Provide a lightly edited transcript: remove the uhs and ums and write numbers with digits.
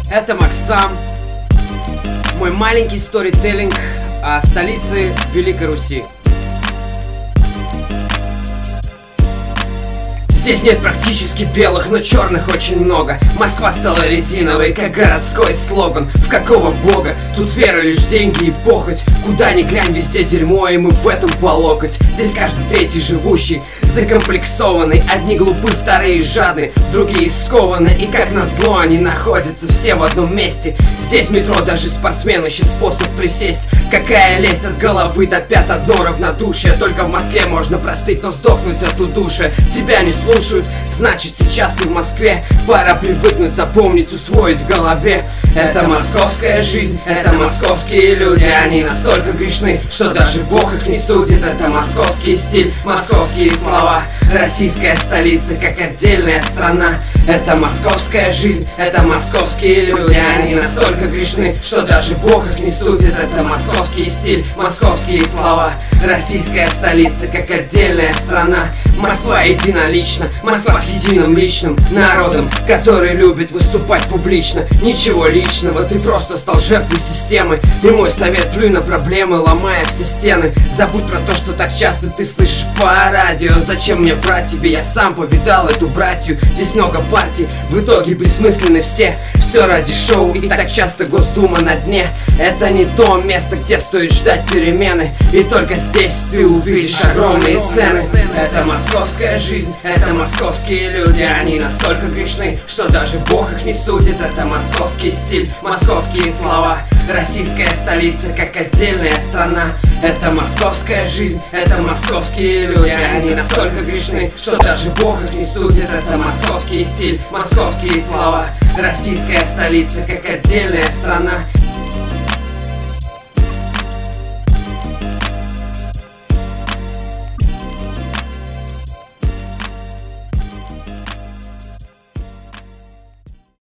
Это Максам, мой маленький сторителлинг о столице Великой Руси. Здесь нет практически белых, но черных очень много. Москва стала резиновой, как городской слоган. В какого бога? Тут вера лишь деньги и похоть. Куда ни глянь, везде дерьмо, и мы в этом по локоть. Здесь каждый третий живущий закомплексованный. Одни глупы, вторые жадны, другие скованы. И как назло они находятся все в одном месте. Здесь метро даже спортсмен ищет способ присесть. Какая лезть от головы до пят, одно равнодушие. Только в Москве можно простыть, но сдохнуть от удушья. Тебя не слушают, значит сейчас ты в Москве. Пора привыкнуть, запомнить, усвоить в голове. Это московская жизнь, это московские люди. Они настолько грешны, что даже Бог их не судит. Это московский стиль, московские слова. Российская столица, как отдельная страна. Это московская жизнь, это московские люди. Они настолько грешны, что даже Бог их не судит. Это московский стиль, московские слова. Российская столица, как отдельная страна. Москва единолична, Москва с единым личным народом, который любит выступать публично. Ничего личного, ты просто стал жертвой системы. И мой совет: плюй на проблемы, ломая все стены. Забудь про то, что так часто ты слышишь по радио. Зачем мне врать тебе, я сам повидал эту братью. Здесь много партий, в итоге бессмысленны все. Все ради шоу, и так часто Госдума на дне. Это не то место, где стоит ждать перемены. И только здесь ты увидишь огромные цены. Это московская жизнь, это московские люди. Они настолько грешны, что даже Бог их не судит. Это московский стиль, московские слова. Российская столица, как отдельная страна. Это московская жизнь, это московские люди. Они настолько грешны, что даже Бог их не судит. Это московский стиль, московские слова. Российская столица, как отдельная страна.